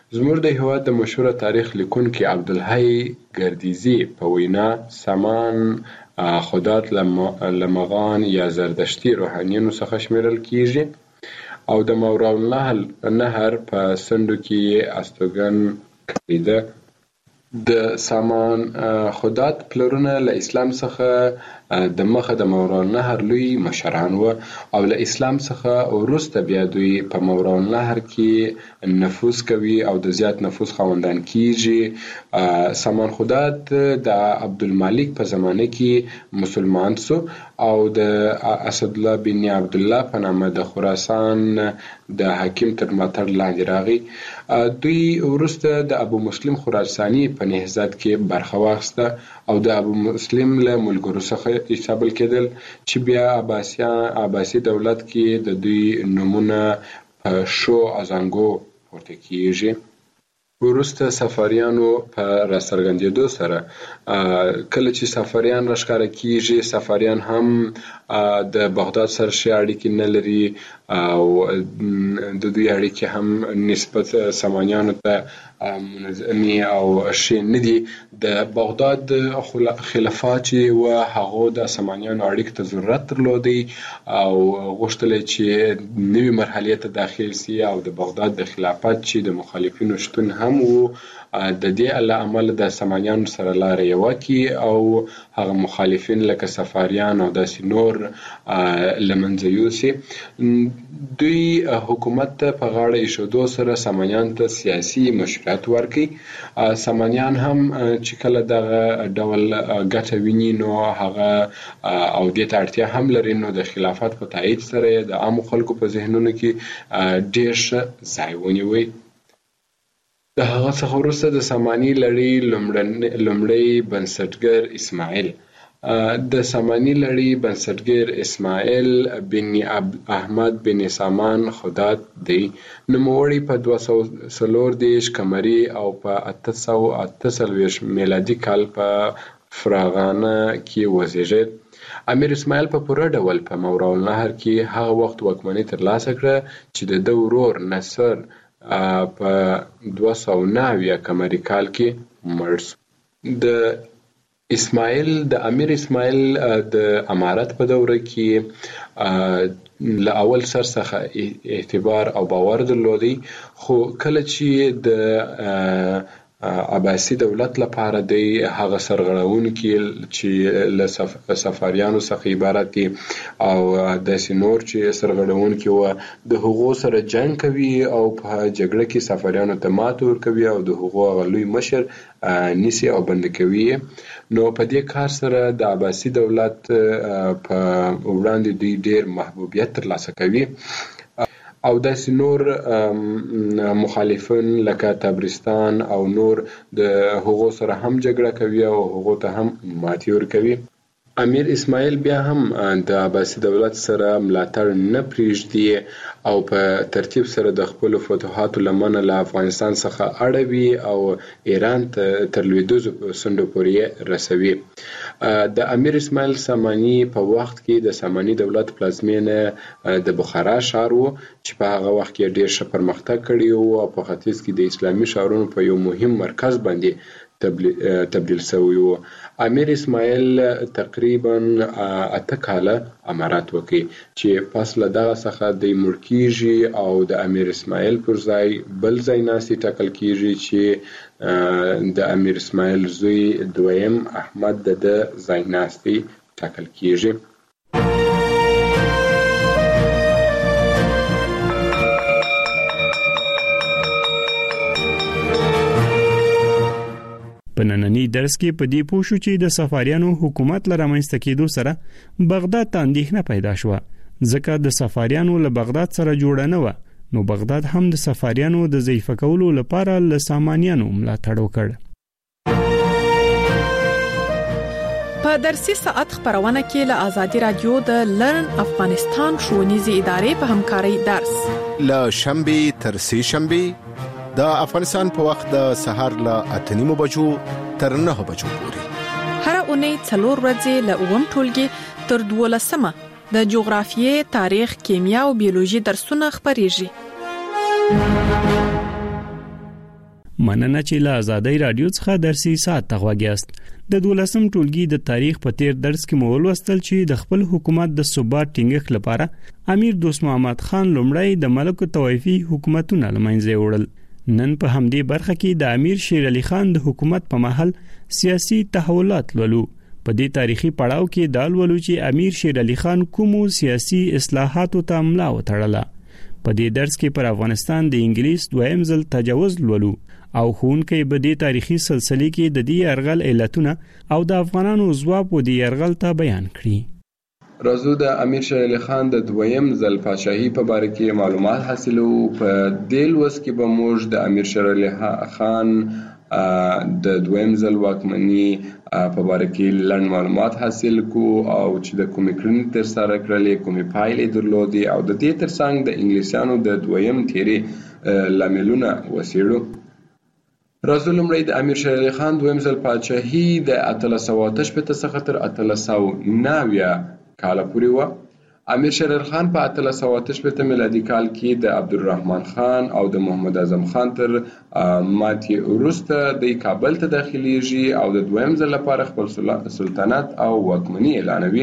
J: زموږ د هیواد د مشهور تاریخ لیکونکي عبدالحی ګردیزی په وینا سامان خدات لمغان یا زردشتي روحانیونو څخه شمیرل کیږي او د ماوراء النهر په سندو کې استوګن کړی. د سامان خدات پلرونه له اسلام څخه د مخه د ماوراء النهر لوی مشران و او له اسلام څخه وروسته بیا دوی په ماوراء النهر کې نفوذ کوي او د زیات نفوذ خاوندان کیږي. سامان خدات د عبدالمالک په زمانه کې مسلمان سو او د اسد الله بن عبد الله په نامه د خراسان د حاکم تر ملاتړ لاندې راغی. دوی وروسته د ابو مسلم خراساني په نهضت کې برخه واخیسته او د ابو مسلم له ملګرو څخه حسابل کېدل چې بیا عباسیان عباسي دولت کې د دوی نمونه په شو ازانګو پورته کیږي. وروسته سفاریانو په راڅرګندېدو سره کله چې سفاریان راښکاره کیږي، سفاریان هم د بغداد سره ښې اړیکې نه لري او د دوی اړیکې هم نسبت سامانیانو ته منظمې او ښې نه دي. د بغداد خلفا چې و هغو د سامانیانو اړیکې ته ضرورت درلودی او غوښتل چې نوې مرحلې ته داخل سي او د بغداد د خلافت چې د مخالفینو شتون هم وو د دې له امله د سامانیانو سره لاره یوه کړي او هغه مخالفین لکه سفاریان او داسې نور له منځه یوسي. دوی حکومت ته په غاړه ایښودو سره سامانیانو ته سیاسي مشروعیت ورکړي. سامانیان هم چې کله دغه ډول ګټه ویني نو هغه او دې ته اړتیا هم لري نو د خلافت په تایید سره د عامو خلکو په ذهنونو کې ډېر ښه ځای ونیوی. د هغه څخه وروسته د ساماني لړۍ لومړی بنسټګر اسماعیل د ساماني لړۍ بنسټګر اسماعیل بن احمد بن سامان خدات دی. نوموړی په دوه سوه څلور دېرش قمري او په اته سوه اته څلوېښت میلادي کال په فراغانه کې وزیږید. امیر اسماعیل په پوره ډول په ماوراء النهر کې هغه وخت واکمني ترلاسه کړه چې د ده ورور نصر په دوه سوه نهه اویا قمري کال کې مړ شو. د اسماعیل د امیر اسماعیل د امارت په دوره کې له اول سر څخه اعتبار او باور درلودی، خو کله چې د عباسي دولت لپاره دی هغه سرغړونکي چې له سفاریانو څخه عبارت دي او داسې نور چې سرغړونکي وه د هغو سره جنګ کوي او په جګړه کې سفاریانو ته ماتې ورکوي او د هغو هغه لوی مشر نیسي او بند کوي. نو په دې کار سره د عباسي دولت په وړاندې دوی ډېر محبوبیت ترلاسه کوي او داسې نور مخالفین لکه تبرستان او نور د هغو سره هم جګړه کوي او هغو ته هم ماتې ورکوي. امیر اسماعیل بیا هم د عباسي دولت سره ملاتړ نه پرېږدي او په ترتیب سره د خپلو فتوحاتو لمنه له افغانستان څخه اړوي او ایران ته تر لویدیځو څنډو پورې رسوي. د امیر اسماعیل ساماني په وخت کې د ساماني دولت پلازمینه د بخارا ښار و چې په هغه وخت کې ډېر ښه پرمختګ کړی و او په ختیځ کې د اسلامي ښارونو په یو مهم مرکز باندې تبدیل شوی و. امیر اسماعیل تقریبا اته کاله امارت وکړي چې پس له دغه څخه دی مړ کیږي او د امیر اسماعیل پر ځای بل ځای ناستي ټاکل کیږي چې د امیر اسماعیل زوی دویم احمد د ده ځای ناستي ټاکل کیږي.
I: په نننی درس کې په دې پوه شو چې د سفاریانو حکومت لره رامنځته کېدو سره بغداد ته اندېښنه پیدا شوه، ځکه د سفاریانو له بغداد سره جوړه نه وه، نو بغداد هم د سفاریانو د ضعیفه کولو لپاره له سامانیانو ملاتړ وکړ.
G: په درسي ساعت خبرونه کې له آزادي رادیو د لرن افغانستان ښوونیزې ادارې په همکارۍ درس
K: له شنبې تر سه شنبې د افغانستان په وخت د سهار له اته نیمو بجو تر نهه بجو پورې
G: هر اونۍ څلور ورځې له اووم ټولګي تر دولسمه د جغرافیې، تاریخ، کیمیا او بیولوژي درسونه خبريږي.
K: د افغانستان په وخت د سهار له اته نیمو بجو تر نهه بجو پورې هر اونۍ څلور ورځې له اووم ټولګي تر دولسمه د جغرافیې، تاریخ، کیمیا او بیولوژي درسونه خبريږي.
I: مننه چې له آزادۍ رادیو څخه درسي سات تغواګیاست د دولسم ټولګي د تاریخ په تیر درس کې مو ولوستل چې د خپل حکومت د ثبات ټینګښت لپاره امیر دوست محمد خان لومړی د ملک طوایفي حکومتونه لمنځه وړل. نن په همدې برخه کې د امیر شیر علي خان د حکومت په مهال سیاسي تحولات لولو. په دې تاریخي پړاو کې دا لولو چې امیر شیر علي خان کومو سیاسي اصلاحاتو ته ملا وتړله. په دې درس کې پر افغانستان د انګلیس دویم ځل تجاوز لولو او خونکې به د تاریخي سلسله کې د دې يرغل علتونه او د افغانانو ځواب و د يرغل ته بیان کړي.
J: راځو د امیر شیر علي خان د دویم ځل پادشاهي په اړه کې معلومات حاصلو. په دې لوست کې به موږ د امیر شیر علي خان د دویم ځل واکمنۍ په اړه کې لږ معلومات حاصل کو او چې د کومې کړنې تر سره کړلې کومې پایلې درلودې او د دې ترڅنګ د انګلیسانو د دویم تیری لاملونه وسیړو. راځو لومړی د امیر شیر علي خان دویم ځل پادشاهي د اتلس سوه اته شپېته څخه تر اتلس سوه نوي کال پورې و. امیر شیر علي خان په اتلس سوه اته شپېته میلادي کال کې د عبدالرحمن خان او د محمد اعظم خان تر ماتې وروسته د کابل ته داخليږي او د دویم ځل لپاره خپل سلطنت او واکمني اعلانوي.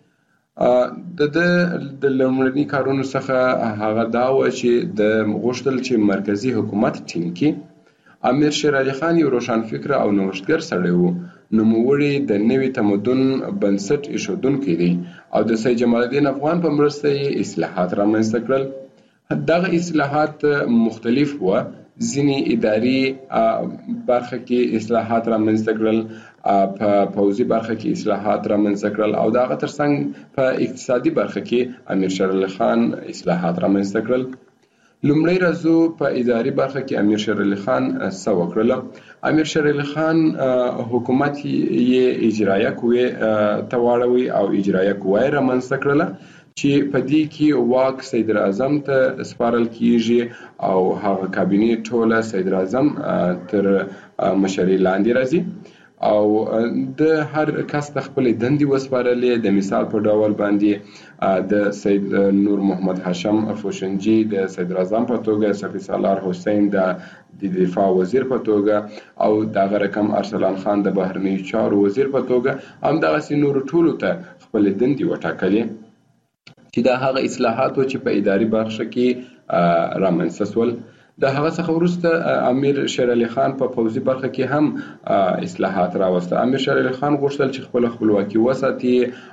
J: د د لومړني کارونو څخه هغه دا و چې د غوښتل چې مرکزی حکومت ټینګ کړي. امیر شیر علي خان یو روشن فکر او نوښتګر سړی و. نوموړی د نوي تمدن بنسټ ایښودونکی دی او د سید جمال الدین افغان په مرسته یې اصلاحات رامنځته کړل. دغه اصلاحات مختلف و. ځینې اداري برخه کې اصلاحات رامنځته کړل، په پوځي برخه کې اصلاحات رامنځته کړل او دغه ترڅنګ په اقتصادي برخه کې امیر شیر علي خان اصلاحات رامنځته کړل. لومړی راځو په اداري برخه کې امیر شیر علي خان څه وکړل. امیر شیر علي خان حکومت یې اجرایه قوې ته واړوي او اجرایه قوه یې رامنځته کړله چې په دې کې واک صدر اعظم ته سپارل کیږي او هغه کابینه ټوله صدر اعظم تر مشرۍ لاندې راځي او د هر کس د خپل دندې وسپارلې. د مثال په ډول باندې د سید نور محمد هاشم فوشنجي د صدر اعظم په توګه، سفیر سالار حسین د دفاع وزیر په توګه او دغه رقم ارسلان خان د بهرنیو چارو وزیر په توګه همدغسې نور ټولو ته خپل دندې وټاکلې چې دا هغه اصلاحات و چې په اداري برخه کې رامنځته شول. د هغه څخه وروسته امیر شیر علي خان په پوځي برخه کې هم اصلاحات راوسته. امیر شیر علي خان غوښتل چې خپل خپلواکي وساتي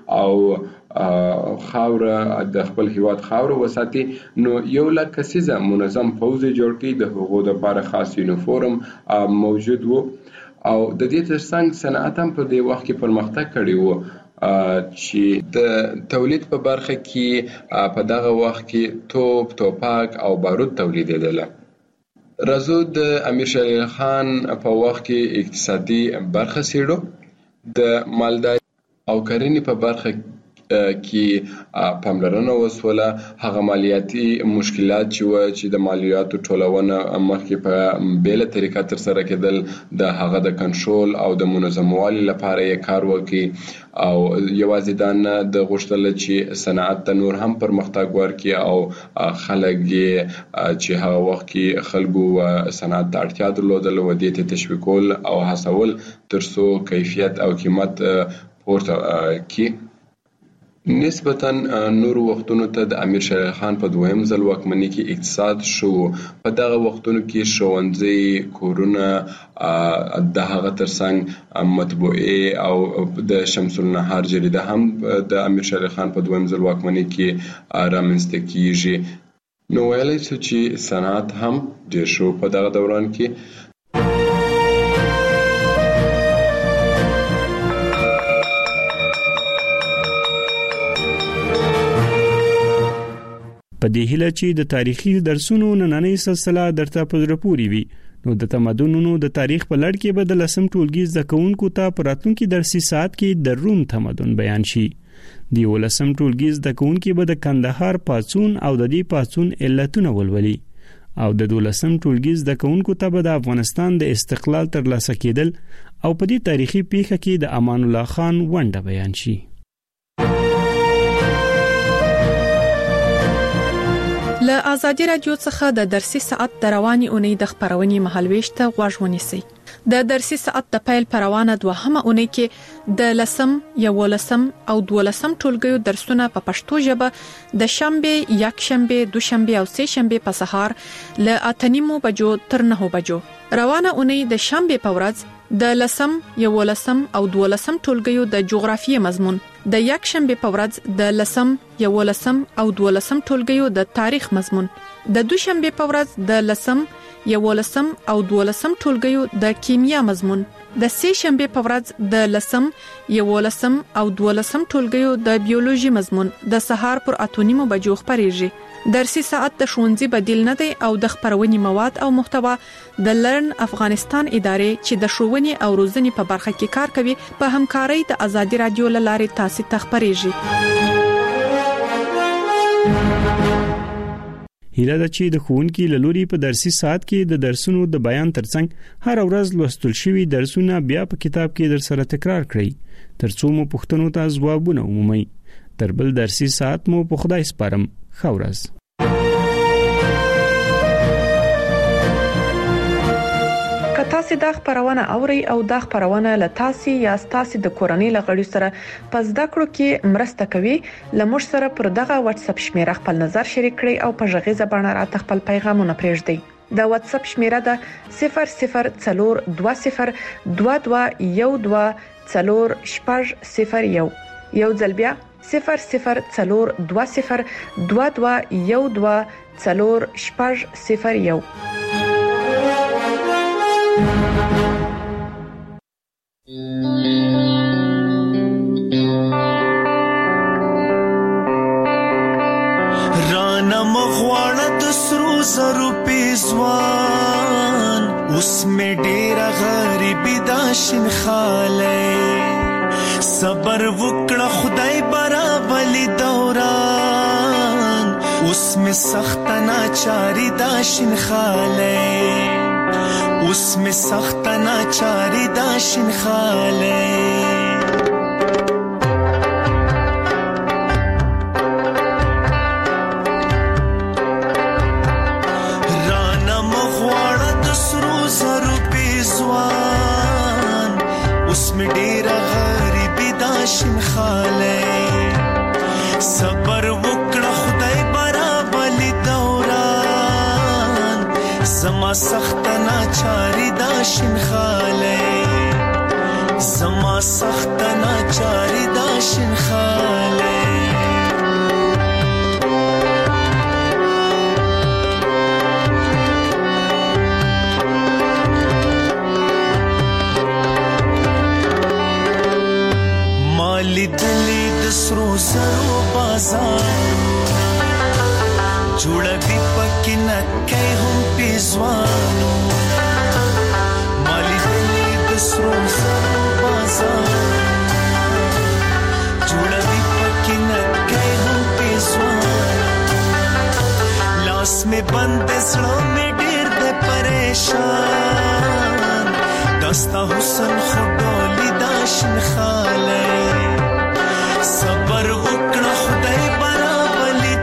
J: او خاوره د خپل هیواد خاوره وساتي. نو یو لک کسیزه منظم پوځ جوړ کړي، د هغو لپاره خاص یونیفورم موجود وو او د دې ترڅنګ صنعت هم په دې وخت کې پرمختګ کړی وو چې د تولید په برخه کې په دغه وخت کې توپ، توپک او بارود تولیدېدل. راځو د امیر شیر علي خان په وخت کې اقتصادي برخه سیړو. د مالداري او کرنې په برخه کې پاملرنه وسوله. هغه مالیاتي مشکلات چې و چې د مالیاتو ټولونه مخکې په بیله طریقه تر سره کېدل، د هغه د کنټرول او د منظموالي لپاره یې کار وکړي او یوازې دا نه د غوښتل چې صنعت ته نور هم پرمختګ ورکړي او خلک یې چې هغه وخت کې خلکو صنعت ته اړتیا درلودله و دې ته تشویقول او هڅول تر څو کیفیت او قیمت پورته کړي. نسبتاً نور وختونو ته د امیر شیر علي خان په دویم ځل واکمنۍ کې اقتصاد شو. په دغه وختونو کې ښوونځي، کورونه، د هغه ترڅنګ مطبوعې او د شمس النهار جریده هم د امیر شیر علي خان په دویم ځل واکمنۍ کې رامنځته کیږي. نو ویلی شو چې صنعت هم ډیر شو په دغه دوران کې.
I: په دې هیله چې د تاریخي درسونو نننۍ سلسله درته په زړه پورې وي، نو د تمدنونو د تاریخ په لړ کې به د لسم ټولګي زده کوونکو ته په راتلونکي درسي ساعت کې د روم تمدن بیان شي. د یولسم ټولګي زده کوونکي به د کندهار پاڅون او د دې پاڅون علتونه ولولي او د دولسم ټولګي زده کوونکو ته به د افغانستان د استقلال ترلاسه کېدل او په دې تاریخي پیښه کې د امان الله خان ونډه بیان شي.
G: له آزادي رادیو څخه د درسي ساعت د رواني اونۍ د خبرونې مهالويشته غوښ ونیسي. د درسي ساعت د پیل پروانه دوهمه اونۍ کې د لسم، یولسم او دولسم ټولګیو درسونه په پښتو ژبه د شنبه، یک شنبه، دوشنبه او سه شنبه په سهار له اتنیمو بجو تر نهو بجو. روانه اونۍ د شنبه په ورځ د لسم، یولسم او دولسم ټولګیو د جغرافیې مضمون، د یک شنبه په ورځ د لسم، یولسم او دولسم ټولګیو د تاریخ مضمون، د دوشنبه په ورځ د لسم، یولسم او دولسم ټولګیو د کیمیا مضمون، د سه شنبه په ورځ د لسم، یولسم او دولسم ټولګیو د بیولوژي مضمون د سهار پر اتونیمو بجو خبريږي. درسي ساعت د ښوونځي بدیل نه دی او د خبرونې مواد او محتوا د لرن افغانستان ادارې چې د ښوونې او روزنې په برخه کې کار کوي په همکارۍ د آزادي رادیو لارې تاسو ته خبريږي.
I: هیله ده چې د ښوونکي له لوري په درسي ساعت کې د درسونو د بیان ترڅنګ هر ورځ لوستل شوی درسونه بیا په کتاب کې در سره تکرار کړئ ترڅو مو پوښتنو ته ځوابونه ومومئ. تر بل درسي ساعت مو په خدای سپارم. خورز
G: تاسو د خبرونه اوري او د خبرونه له تاسو یا تاسو د کورنۍ لغړی سره پس د کړو کې مرسته کوي. لمر سره پر دغه واتس اپ شمیره خپل نظر شریک کړئ او په ژغې زبانه را خپل پیغامونه پرېږدئ. د واتس اپ شمیره ده صفر صفر څلور دوه صفر دوه دوه یو دوه څلور شپږ صفر یو. یو ځل بیا صفر صفر څلور دوه صفر دوه دوه یو دوه څلور شپږ صفر یو.
L: رانا مغواړه د سرو زرو پیزوان اوس مې ډېره غریبي دا شین خاله صبر وکړه خدای برابلی دوران اوس مې سخت ناچاری دا شین خاله اوس مې سخت ناچاری دا شین خاله شین خاله صبر وکړه خدای برابلی دوران زما سخت ناچاری دا شین خاله زما سخت ناچاری دا شین خاله لیدلی د سرو زرو بازار جوړه بي پکې نه کوي هم پیزوانو مالی دلی د سرو زرو بازار جوړه بي پکې نه کوي هم پیزوانو لاس می بند زړه می ډېر د پریشان دستا حسن خډولي دا شین خاله صبر وکړه خدای برابلی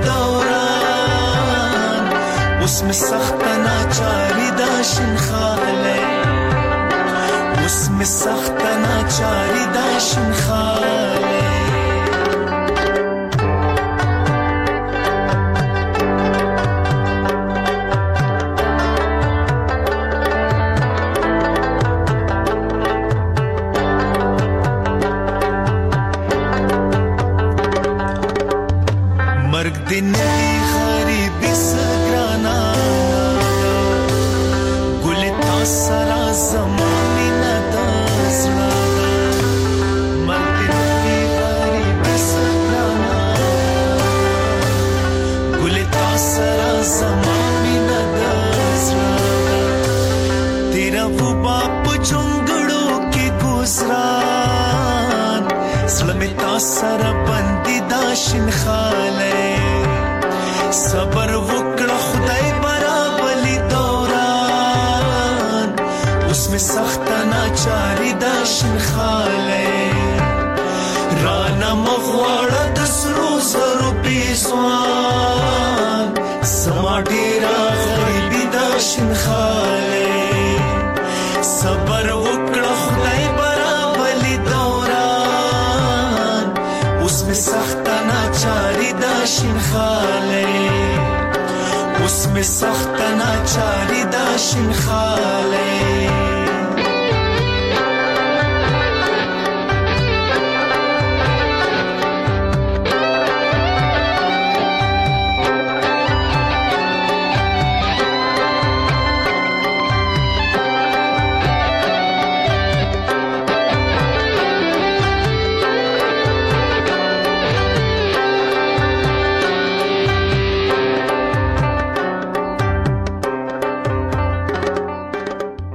L: دوران اوس مې سخت ناچاری دا شین خاله اوس مې سخت ناچاری دا شین خاله دنیای غریبی سگرانا گل تاسرا زمانی ندازلا مرد دنیای غریبی سگرانا گل تاسرا زمانی ندازلا تیرا وہ باپ جنگڑوں کی گزران سلم تاسرا بندی داشن خاله صبر وکړه خدای برابلی دوران اوس مې سخت ناچاری دا شین خاله رانا مغواړه د سرو زرو پیزوان زما ډیرا غریبی دا شینخاله صبر وکړه خدای برابر دوران اوس می سخت ناچاری دا شینخاله اوس می سخت ناچاری دا شینخاله